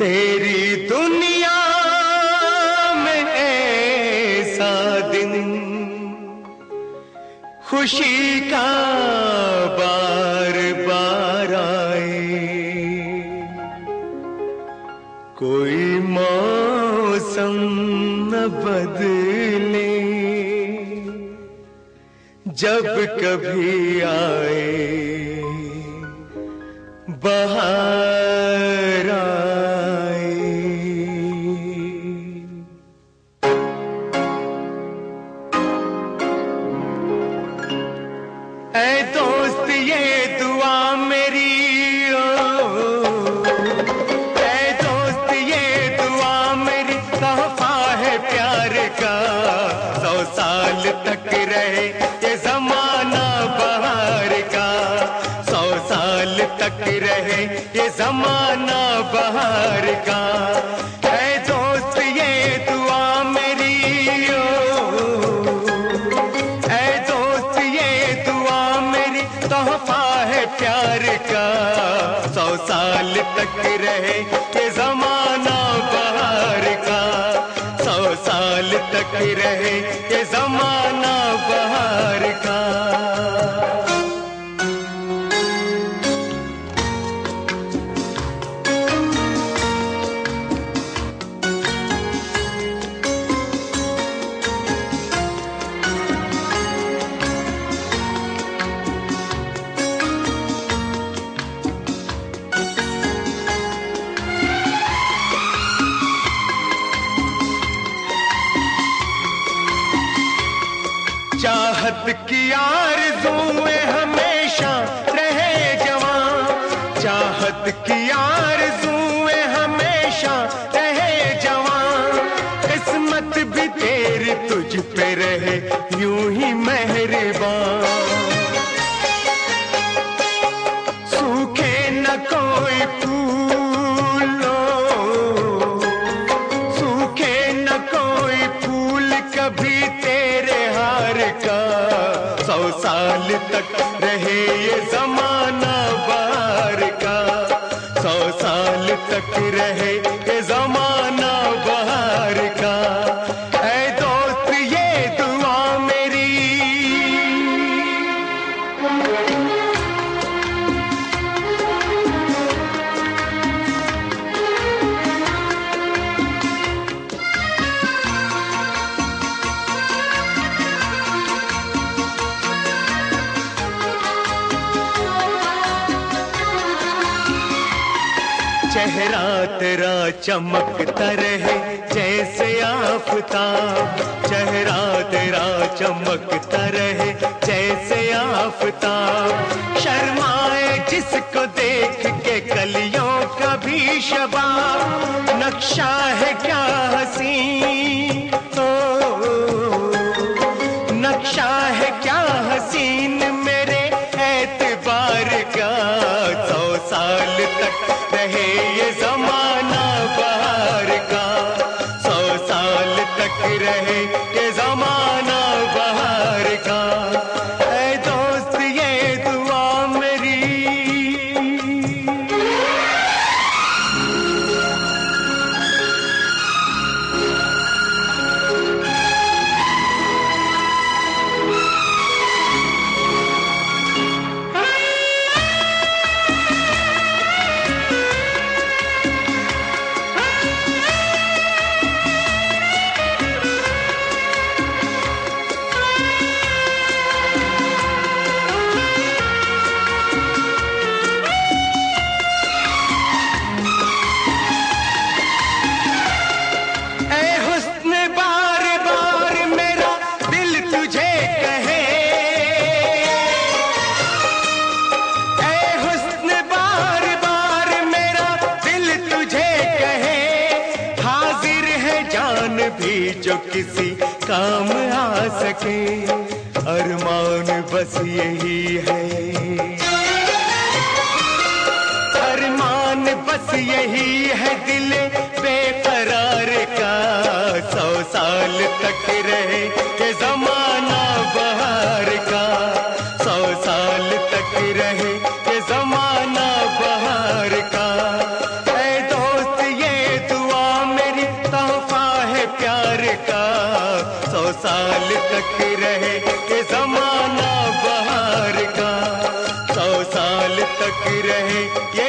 तेरी दुनिया में ऐसा दिन खुशी का बार बार आए, कोई मौसम न बदले, जब कभी आए बहार आए। ऐ दोस्त ये दुआ मेरी, ऐ दोस्त ये दुआ मेरी, तोहफा है प्यार का, 100 साल तक रहे ये जमाना बहार का, 100 साल तक रहे ये जमाना बहार का। ऐ दोस्त ये दुआ मेरी, ऐ दोस्त ये दुआ मेरी, तोहफा है प्यार का, 100 साल तक रहे ये जमाना बहार का, 100 साल तक रहे ये जमाना बहार का। चाहत की आरज़ूएं हमेशा रहे जवां, चाहत की आरज़ूएं हमेशा रहे जवां, किस्मत भी तेरी तुझ पे रहे यूं ही मेहरबान। सूखे न कोई फूल, सूखे न कोई फूल कभी तेरे हार का, 100 साल तक रहे ये जमाना बहार का, 100 साल तक रहे ये जमाना बहार का। ऐ दोस्त ये दुआ मेरी, चेहरा तेरा चमकता रहे जैसे आफताब, चेहरा तेरा चमकता रहे जैसे आफताब, शर्माए जिसको देख के कलियों का भी शबाब, नक्शा है क्या हसीन, नक्शा है क्या हसीन मेरे एतबार का, 100 साल तक रहे ये जमाना बहार का, 100 साल तक रहे ये जमाना बहार का। ऐ दोस्त ये दुआ मेरी, भी जो किसी काम आ सके, अरमान बस यही है, अरमान बस यही है दिल बेकरार का, 100 साल तक रहे ये जमाना बहार का, 100 साल तक रहे ये जमाना बहार का। ऐ दोस्त ये साल तक रहे ये जमाना बहार का, 100 साल तक रहे ये